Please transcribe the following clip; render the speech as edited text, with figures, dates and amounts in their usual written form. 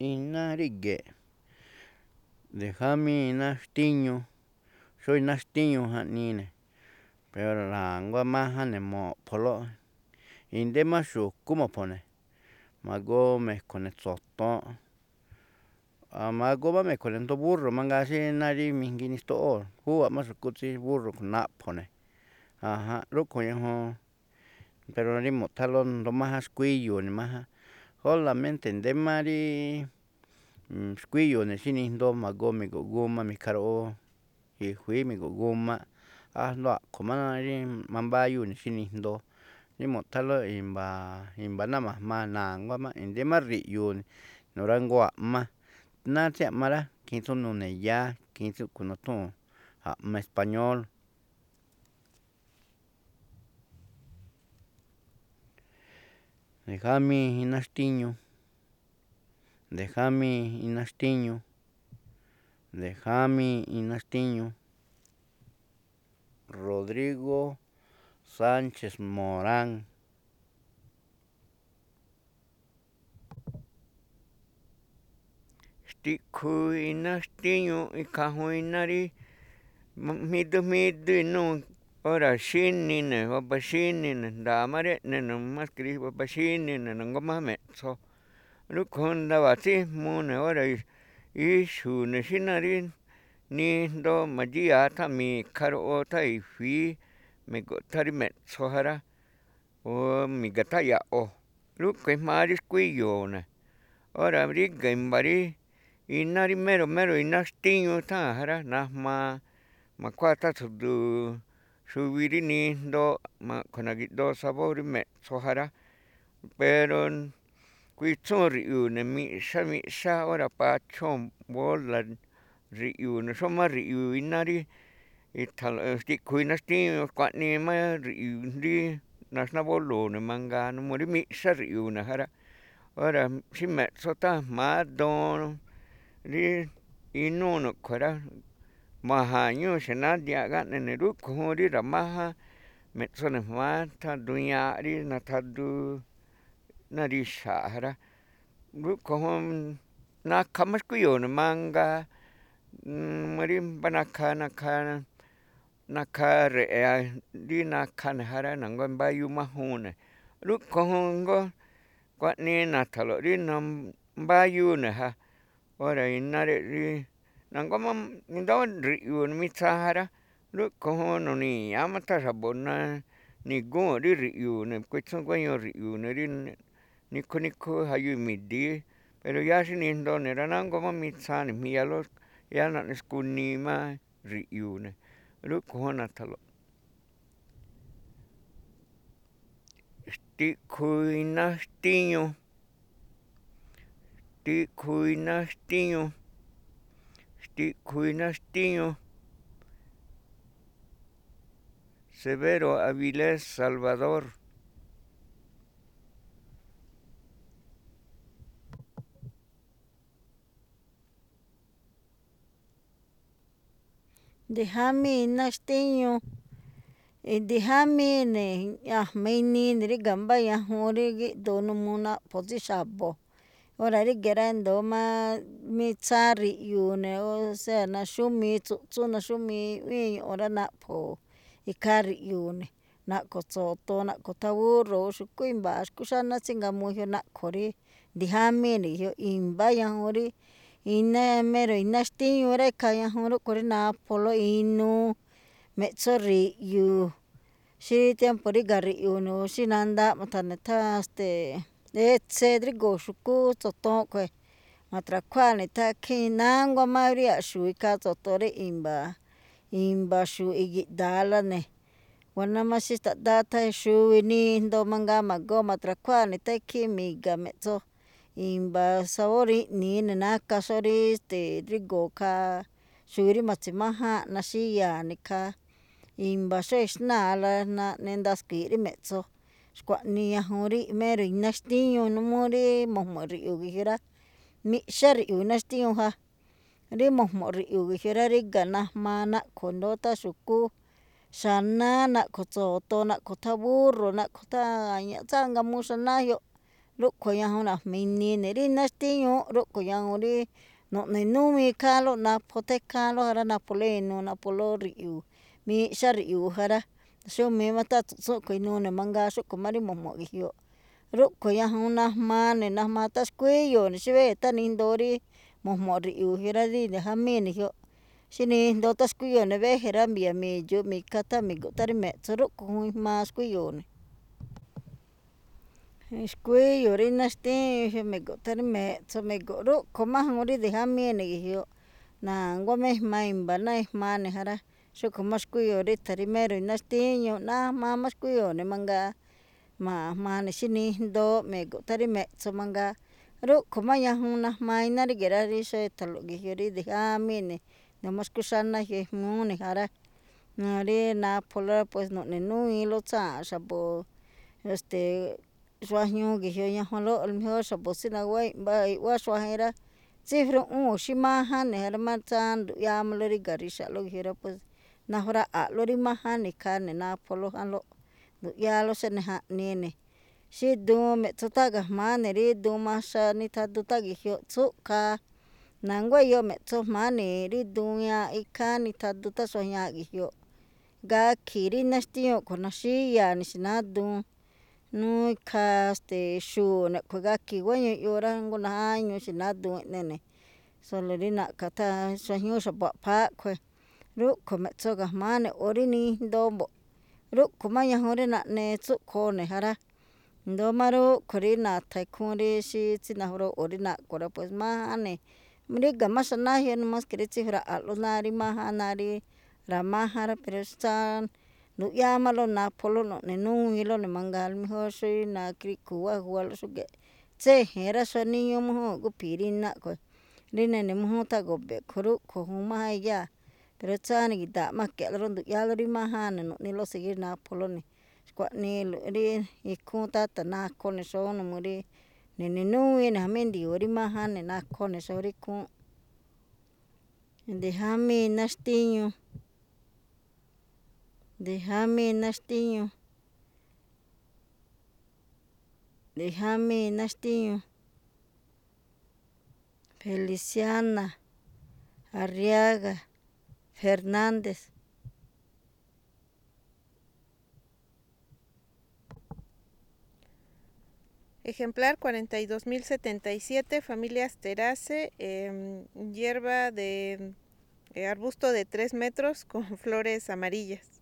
Iná ríge̱ꞌ nde̱jámii iná xtíñu xóo iná xtíñu jaꞌniine̱ pero na̱nguá máján ne̱ mo̱ꞌpholóꞌ i̱nde má xu̱kú mo̱ꞌphone̱ ma̱goo me̱kho̱ne̱ tso̱toon ma̱goo má me̱kho̱ne̱ asndo búrro̱ mangaa xí náá rí mijngi nixtoꞌóo̱ júwa̱ꞌ má xu̱kú tsí búrro̱ naꞌpho̱ne̱ rúꞌkhue̱n ñajuun pero rí mu̱ꞌthánlóꞌ asndo máján xkuíyuu̱ ne̱ máján solamente i̱nde má rí xkuíyuu̱ ne̱ xí nijndoo ma̱goo mi̱go̱ꞌ g a mi̱kharoꞌoo i̱jui̱i mi̱go̱ꞌ g a asndo a̱ꞌkho̱ má rí mambáyúu̱ ne̱ xí nijndoo rí mu̱ꞌthánlóꞌ i̱mba̱ ná ma̱jmaa̱ na̱nguá má i̱nde má ri̱ꞌyuu̱ ne̱ nu̱ranguu̱ a̱ꞌma náá tsí a̱ꞌma rá khiin tsú nune̱ yáá khiin tsúꞌkhue̱n nuthúu̱n a̱ꞌma español. Nde̱jámii iná xtíñu, nde̱jámii iná xtíñu, nde̱jámii iná xtíñu, Rodrigo Sánchez Morán. Xtiꞌkhu iná xtíñu ikhaa juun iná rí jmidú jmídú inúu ora xínine̱ waba xínine̱ nda̱a̱ má rí eꞌne ne̱ máske rí waba xínine̱ na̱nguá máján me̱ꞌtso rúꞌkhue̱n juun ndawaa̱ tsíjmuu ne̱ ora ixu̱u̱ ne̱ xí náá rí nijndoo ma̱dxíya̱a̱ tháan mi̱kharoꞌoo tháan i̱jui̱i mi̱go̱ꞌ tháan rí me̱ꞌtso ja rá o mi̱ga̱ tháan ya̱ꞌo̱ rúꞌkhue̱n ijmaa rí xkuíyuu̱ ne̱ ora ríga̱ i̱mba̱ rí iná rí mero mero iná xtíñu tháa̱n ja rá najmaa ma̱khuáa tháan tsu̱du̱u̱ xuvi rí nijndooꞌ a̱ꞌkhue̱n na̱gi̱ꞌdoo sabor rí me̱ꞌtso ja rá pero kuitsúun ri̱ꞌyu̱u̱ ne̱ miꞌxá miꞌxá ora pachóon bola ri̱ꞌyu̱u̱ ne̱ xómá ri̱ꞌyu̱u̱ iná rí xtiꞌkhu iná xtíñu xkuaꞌnii má ri̱ꞌyu̱u̱ rí naxná bólo̱o̱ ne̱ mangaa numuu rí miꞌxá ri̱ꞌyu̱u̱ ne̱ ja rá ora xí me̱ꞌtso tháan jma̱á duun rí inúu núꞌkhue̱n rá ma̱ja̱ñúu xa̱nadianꞌ gáꞌne ne̱ rúꞌkhue̱n juun rí ra̱máján me̱ꞌtso ne̱ jma̱á tháan duun ñaaꞌ rí nathadu ná rixa̱a̱ꞌ ja rá rúꞌkhue̱n juun nakha má xkuíyuu̱ ne̱ mangaa rí mbá nakha re̱ꞌe̱ rí nakha ne̱ ja rá na̱nguá imbáyúu májúun ne̱ rúꞌkhue̱n juun jngó xkuaꞌnii na̱tha̱nlo̱ꞌ rí nambáyúu ne̱ ja ora iná reꞌ rí na̱nguá má i̱ndo̱ó ri̱ꞌyu̱u̱ ne̱ mitsaa ja rá rúꞌkhue̱n juun nu̱ni̱ña̱á má tháan xa̱bo̱ ni̱gúu̱nꞌ rí ri̱ꞌyu̱u̱ ne̱ kuitsúun guéño ri̱ꞌyu̱u̱ ne̱ rí nikho nikho jayu mi̱di̱í pero yáá xí nijndoo ne̱ rá nánguá má mitsaa ne̱ jmiñalóꞌ yáá naꞌne skunii má ri̱ꞌyu̱u̱ ne̱ rúꞌkhue̱n juun na̱tha̱nlo̱ꞌ. Xtiꞌkhu iná xtíñu, xtiꞌkhu iná xtíñu, xtiꞌkhu iná xtíñu Severo Avilés Salvador. Nde̱jámii iná xtíñu nde̱jámii ne̱ a̱jma̱ inii ne̱ ríga̱ mbá ñajuun rí gíꞌdoo n uu naꞌpho̱ tsí xa̱bo̱ ora ríge̱ rá i̱ndo̱ó má mitsaa ri̱ꞌyu̱u̱ ne̱ osea naxúmii tsu̱ꞌtsún naxúmii i̱ꞌwíin ñu̱ꞌu̱n rá naꞌpho̱ ikhaa ri̱ꞌyu̱u̱ ne̱ naꞌkho̱ tso̱toon naꞌkho̱ tháan búrro̱ o xu̱kú i̱mba̱a̱ xkú xáná tsíngajmuu jyoꞌ naꞌkho̱ rí nde̱jámii ne̱ ge̱jyoꞌ i̱mbá ñajuun rí iná mero iná xtíñu rá ikhaa ñajuun rúꞌkhue̱n rí napholóꞌ inuu me̱ꞌtso ri̱ꞌyu̱u̱ xí tiempo ríga̱ ri̱ꞌyu̱u̱ ne̱ o xí nandaaꞌ ma̱tha̱ne̱ tháan etse drígo̱o̱ xu̱kú tso̱toon khue̱n ma̱tra̱khuáa ne̱ tháan khín nánguá má ríya̱ꞌ xu̱u̱ ikhaa tso̱toon rí i̱mba̱ xu̱u̱ i̱gi̱ꞌda̱a̱la ne̱ nguaná má xí staꞌdáá tháan xuvi nijndoo mangaa ma̱goo ma̱tra̱khuáa ne̱ tháan ikhín mi̱ga̱ me̱ꞌtso i̱mba̱ sabor iꞌni̱i ne̱ naka xóo rí drígo̱o̱ khaa xu̱u̱ rí ma̱tsi̱májáanꞌ naxíyaa̱ ne̱ khaa i̱mba̱ xóo ixnáa̱la naꞌne ndaskui̱i̱ꞌ rí me̱ꞌtso xkuaꞌnii ñajuun rí mero iná xtíñu n uu rí mo̱jmo̱ꞌ ri̱ꞌyu̱u̱ ge̱jyoꞌ rá miꞌxá ri̱ꞌyu̱u̱ iná xtíñu ja rí mo̱jmo̱ꞌ ri̱ꞌyu̱u̱ ge̱jyoꞌ rá ríga̱ najmaa naꞌkho̱ i̱ndo̱ó tháan xu̱kú xanáá naꞌkho̱ tso̱toon naꞌkho̱ tháan búrro̱ naꞌkho̱ tháan a̱ña̱ꞌ tsáangamuu xanáá jyoꞌ rúꞌkhue̱ ñajuun najmi̱ni ne̱ rí iná xtíñuuꞌ rúꞌkhue̱ ñajuun rí noꞌne̱ núwii ikháánlóꞌ napho tékháánlóꞌ ja rá, napholóꞌ inuu napholóꞌ riꞌyu̱u̱ miꞌxá riꞌyu̱u̱ ja rá, xómii má táꞌtsu̱ꞌ tsúꞌkhue̱ inuu ne̱ mangaa xúꞌkhue̱ má rí mo̱jmo̱ꞌ ge̱jyoꞌ, rúꞌkhue̱ ñajuun najmaa ne̱ najmaa tá xkuíí e̱yo̱o̱ ne̱ xí vé tá nindoo rí mo̱jmo̱ꞌ riꞌyu̱u̱ jyoꞌ rá, rí ja̱míi̱ ne̱ jyoꞌ xí nindoo tá xkuíyoo̱ ne̱ véje̱ rá mbi̱ya̱ mi̱dxu̱ꞌ mi̱ka tá mi̱go̱ꞌ tá rí me̱ꞌtso rúꞌkhue̱ juun ijmaa xkuíyoo̱ ne̱. Xkuíyoo̱ rí iná xtíñuu jyoꞌ mi̱go̱ꞌ tá rí me̱ꞌtso mi̱go̱ꞌ rúꞌkhue̱ má juun rí ja̱míi̱ ne̱ ge̱jyoꞌ na̱nguá má ijmaa i̱mba̱ ná ijmaa ne̱ ja rá, xúꞌkhue̱ má xkuíyoo̱ rí ta̱riméro̱ iná xtíñuu najmaa má xkuíyoo̱ ne̱ mangaa jmaa ne̱ xí nindoo mi̱go̱ꞌ tá rí me̱ꞌtso mangaa, rúꞌkhue̱ má ñajuun najmaa iná ríge̱ꞌ rá, rí xóo e̱tha̱lo̱ꞌ ge̱jyoꞌ rí ja̱míi̱ ne̱ na̱ má xkúxáná jyoꞌ ejmúú ne̱ ja rá, rí napholóꞌ rá pues no̱ꞌne̱ núwíínlóꞌ tsáa̱nꞌ xa̱bo̱ xuajñuu ge̱jyoꞌ ñajwanlóꞌ a lo mejor xa̱bo̱ tsí naguá iꞌwá xuajen rá tsífruꞌúu̱n xí máján ne̱ ja rá má tsáa nduꞌyáálóꞌ rí ga̱rixa̱ꞌlóꞌ ge̱jyoꞌ rá pues najráꞌa̱ꞌlóꞌ rí máján ne̱ ikhaa ne̱ napholóꞌ jánlóꞌ nduꞌyáálóꞌ xáne jaꞌnii ne̱, xí duun me̱ꞌtso tá ga̱jma̱á ne̱ rí duun maxa nithadu tá ge̱jyoꞌ tsúꞌkhaa na̱nguá iyoꞌ me̱ꞌtso jma̱á ne̱ rí duun ñaaꞌ ikháán nithadu tá xuajñaaꞌ ge̱jyoꞌ, gakhi̱i̱ rí iná xtíñuu a̱ꞌkhue̱n naxíya̱a̱ ne̱ xínáá duun nuu ikhaa xu̱u̱ꞌ ne̱ a̱ꞌkhue̱n gakhi̱i̱ guéño eꞌyoo rá jngó najáñuu xínáá duun eꞌne ne̱ solo rí na̱ꞌkha̱ tá xuajñúú xa̱bo̱ aꞌpháá a̱ꞌkhue̱n rúꞌkhue̱ me̱ꞌtso ga̱jma̱á ne̱ o rí nindoo mbo̱ꞌ, rúꞌkhue̱ má ñajuun rí naꞌne tsúꞌkhoo ne̱ ja rá, i̱ndo̱ó má rúꞌkhue̱n rí na̱tha̱ ikhúún rí xí tsíniajróꞌo̱ rí naꞌkho̱ rá pues máján ne̱ ríga̱ má xanáá jyoꞌ nomas que rí tsíjraꞌa̱ꞌlóꞌ náá rí máján náá rí ra̱máján rá pero nduꞌyáá máꞌlóꞌ napholóꞌ no̱ꞌne̱ núwíínlóꞌ ne̱ mangaa a lo mejor xí nakriꞌkhu̱u̱ wáa juwalóꞌ xúge̱ꞌ tséje̱e̱n rá xuaníñúú mújúu̱n gúphi̱i̱ rí iná a̱ꞌkhue̱n rí ne̱ne̱ mújúún tá go̱be̱ꞌ a̱ꞌkhue̱n rúꞌkhue̱n juun máján iyáa̱ pero tsáá ni̱gi̱da̱a̱ꞌ má e̱ke̱ꞌlóꞌ rá nduꞌyáálóꞌ rí májáan ne̱ nuꞌnilóꞌ seguir napholóꞌ ne̱ xkuaꞌniilo̱ꞌ rí ikhúún táta̱ nakho ne̱ xóó n uu rí ne̱ne̱ núwíin ne̱ jamí ndi̱yo̱o̱ rí máján ne̱ nakho ne̱ xóó rí ikhúúnꞌ. Ndi̱jámii iná xtíñuu, ndi̱jámii iná xtíñuu, ndi̱jámii iná xtíñuu, Feliciana Arriaga Fernández. Ejemplar 42.077, familia Asteraceae, hierba de arbusto de 3 metros con flores amarillas.